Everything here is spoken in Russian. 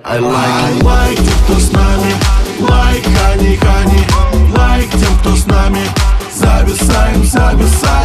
I like тем, кто с нами. Like, honey, honey. Like тем, кто с нами. Зависаем, зависаем.